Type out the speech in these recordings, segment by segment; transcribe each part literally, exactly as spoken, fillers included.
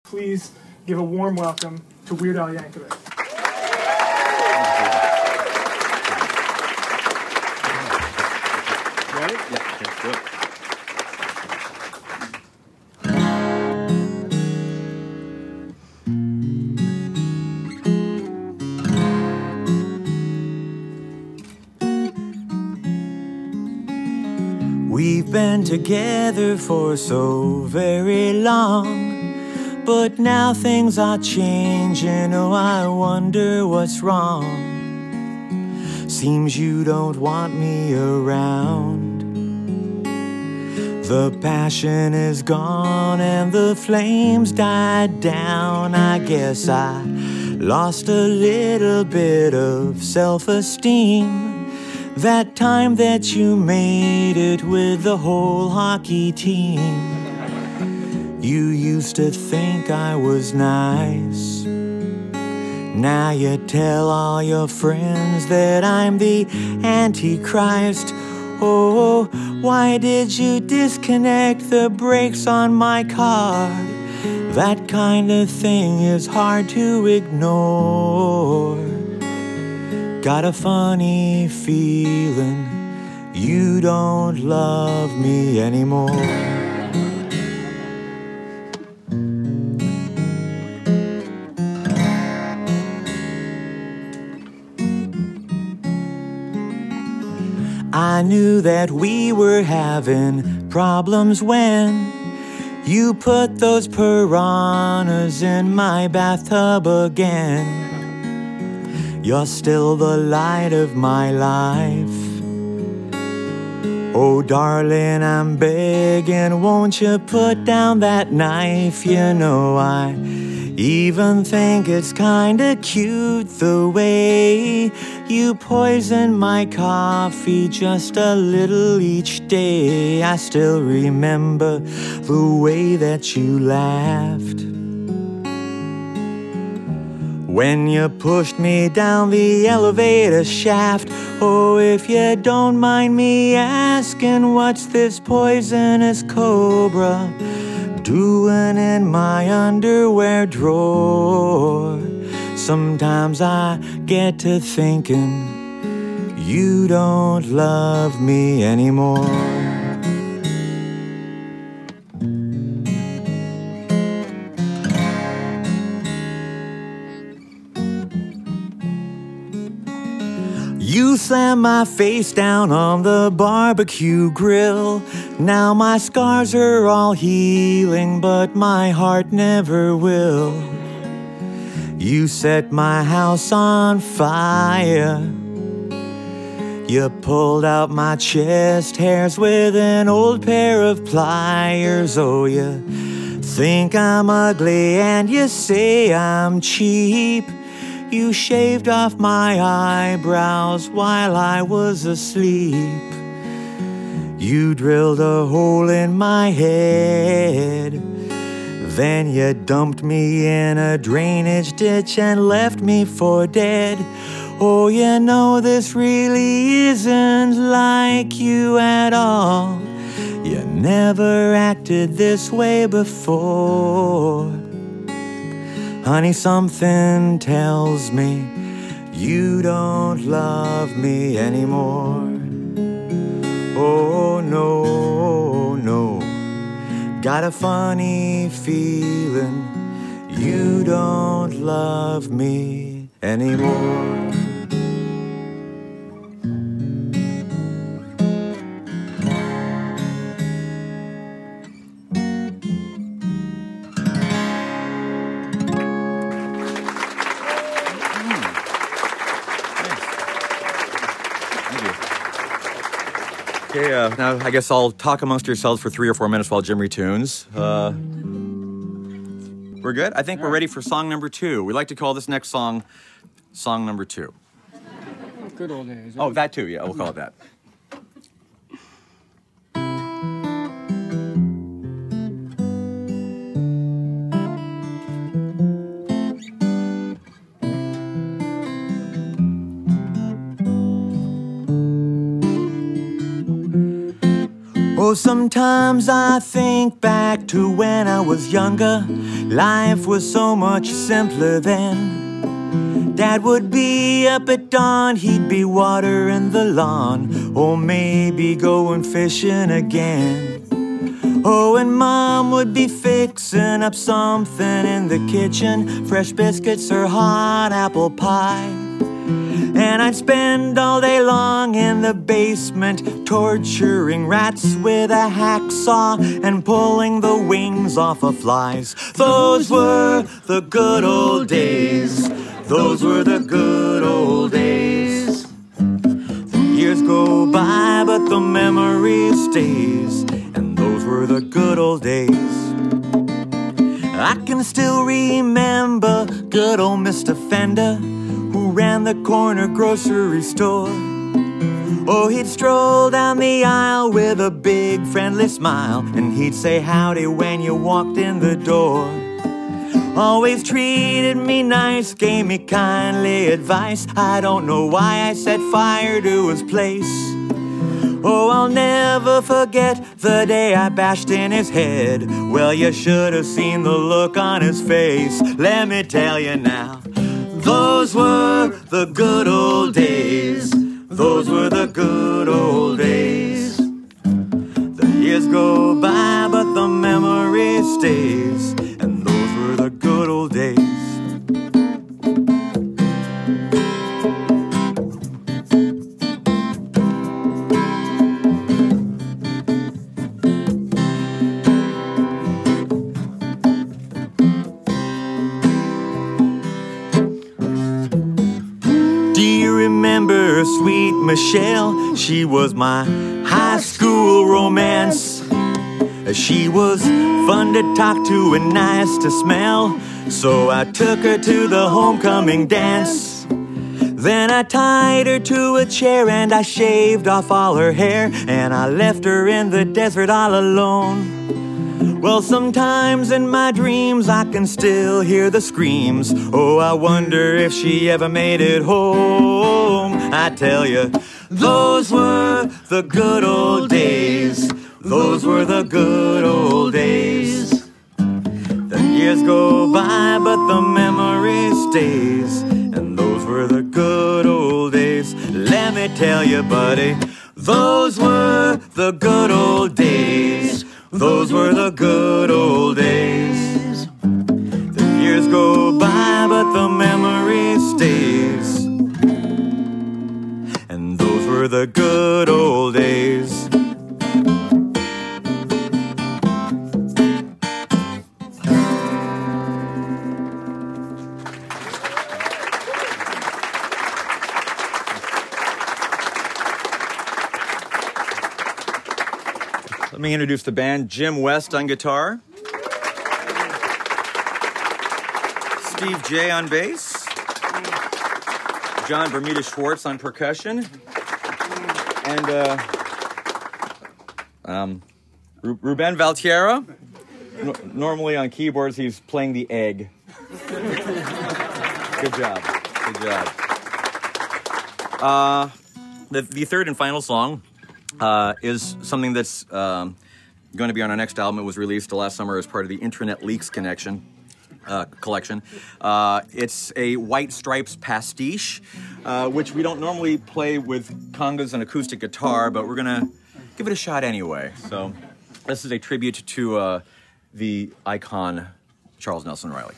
Please give a warm welcome to Weird Al Yankovic. Ready? Yeah, let's do it. We've been together for so very long, but now things are changing. Oh, I wonder what's wrong. Seems you don't want me around. The passion is gone and the flames died down. I guess I lost a little bit of self-esteem. That time that you made it with the whole hockey team. You used to think I was nice. Now you tell all your friends that I'm the Antichrist. Oh, why did you disconnect the brakes on my car? That kind of thing is hard to ignore. Got a funny feeling you don't love me anymore. I knew that we were having problems when you put those piranhas in my bathtub again. You're still the light of my life. Oh, darling, I'm begging, won't you put down that knife? You know, I even think it's kinda cute the way you poison my coffee just a little each day. I still remember the way that you laughed when you pushed me down the elevator shaft. Oh, if you don't mind me asking, what's this poisonous cobra doing in my underwear drawer? Sometimes I get to thinking you don't love me anymore. You slammed my face down on the barbecue grill. Now my scars are all healing, but my heart never will. You set my house on fire. You pulled out my chest hairs with an old pair of pliers. Oh, you think I'm ugly and you say I'm cheap. You shaved off my eyebrows while I was asleep. You drilled a hole in my head. Then you dumped me in a drainage ditch and left me for dead. Oh, you know this really isn't like you at all. You never acted this way before. Honey, something tells me you don't love me anymore. Oh, no, no. Got a funny feeling you don't love me anymore. Okay, uh, now I guess I'll talk amongst yourselves for three or four minutes while Jim retunes. Uh, we're good? I think we're ready for song number two. We like to call this next song, song number two. Good old days. Oh, that too, yeah, we'll call it that. Oh, sometimes I think back to when I was younger. Life was so much simpler then. Dad would be up at dawn, he'd be watering the lawn, or maybe going fishing again. Oh, and Mom would be fixing up something in the kitchen, fresh biscuits or hot apple pie. And I'd spend all day long in the basement, torturing rats with a hacksaw and pulling the wings off of flies. Those were the good old days. Those were the good old days. The years go by, but the memory stays. And those were the good old days. I can still remember good old Mister Fender, who ran the corner grocery store. Oh, he'd stroll down the aisle with a big friendly smile, and he'd say howdy when you walked in the door. Always treated me nice, gave me kindly advice. I don't know why I set fire to his place. Oh, I'll never forget the day I bashed in his head. Well, you should have seen the look on his face. Let me tell you now, those were the good old days. Those were the good old days. The years go by, but the memory stays. And those were the good old days. Remember sweet Michelle? She was my high school romance. She was fun to talk to and nice to smell, so I took her to the homecoming dance. Then I tied her to a chair and I shaved off all her hair, and I left her in the desert all alone. Well, sometimes in my dreams I can still hear the screams. Oh, I wonder if she ever made it home. I tell you, those were the good old days. Those were the good old days. The years go by, but the memory stays. And those were the good old days. Let me tell you, buddy, those were the good old days. Those were the good old days. The years go by, but the memory stays. And those were the good old days. Let me introduce the band. Jim West on guitar. Steve J on bass. John Bermuda Schwartz on percussion. And uh, um, Ru- Ruben Valtiera. N- normally on keyboards, he's playing the egg. Good job. Good job. Uh, the, the third and final song Uh, is something that's um, going to be on our next album. It was released last summer as part of the Internet Leaks Connection uh, collection. Uh, it's a White Stripes pastiche, uh, which we don't normally play with congas and acoustic guitar, but we're going to give it a shot anyway. So this is a tribute to uh, the icon Charles Nelson Riley.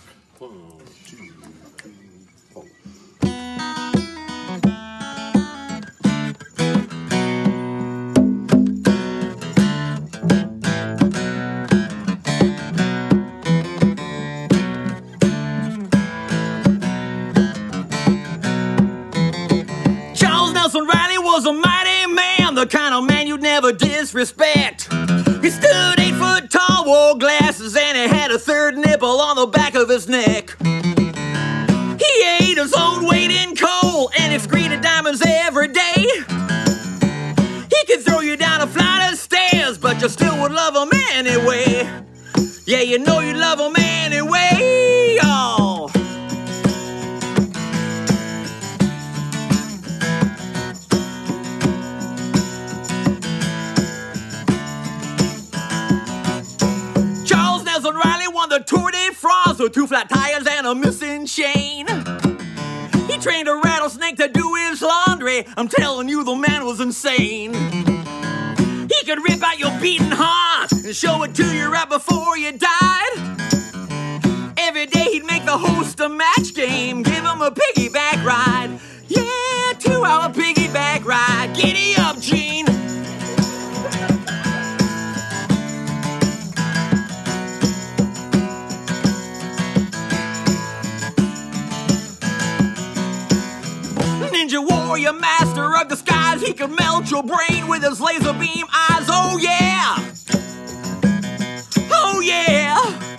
The kind of man you'd never disrespect. He stood eight foot tall, wore glasses, and he had a third nipple on the back of his neck. He ate his own weight in coal and excreted diamonds every day. He could throw you down a flight of stairs, but you still would love him anyway. Yeah, you know you love him anyway, y'all. flat tires and a missing chain. He trained a rattlesnake to do his laundry. I'm telling you, the man was insane. He could rip out your beating heart and show it to you right before you died. Every day he'd make the host a match game, give him a piggyback ride. Yeah, two-hour piggyback ride. Giddy up, Gene. Ninja warrior, master of disguise. He could melt your brain with his laser beam eyes. Oh yeah. Oh yeah.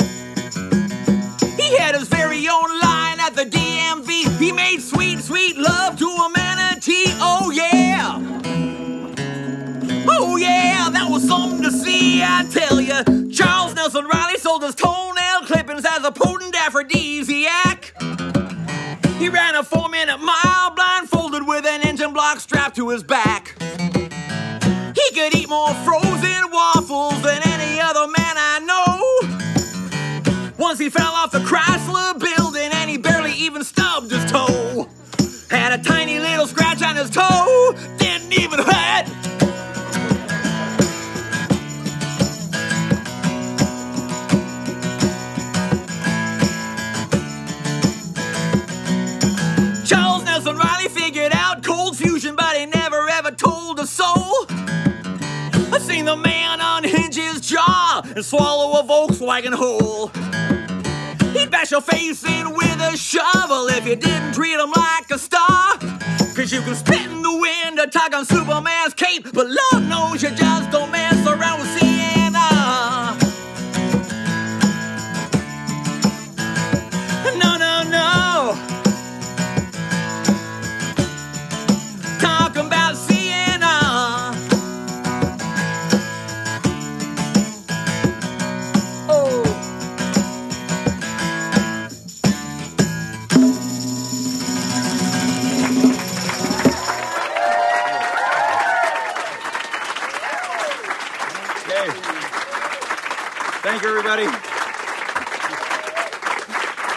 He had his very own line at the D M V. He made sweet, sweet love to a manatee. Oh yeah. Oh yeah, that was something to see, I tell ya. Charles Nelson Riley sold his toenail clippings as a potent aphrodisiac. He ran a four-minute mile blindfolded with an engine block strapped to his back. He could eat more frozen waffles than any other man I know. Once he fell off the Chrysler building and he barely even stubbed his toe. Had a tiny little scratch on his toe, didn't even hurt. Charles Nelson Riley figured out cold fusion, but he never ever told a soul. I've seen the man unhinge his jaw and swallow a Volkswagen whole. He'd bash your face in with a shovel if you didn't treat him like a star. Cause you can spit in the wind or tug on Superman's cape, but Lord knows you just don't mess around with Sienna. No, no, no. Talking about Sienna. Oh. Okay. Thank you, everybody.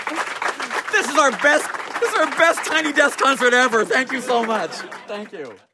This is our best, this is our best Tiny Desk concert ever. Thank you so much. Thank you.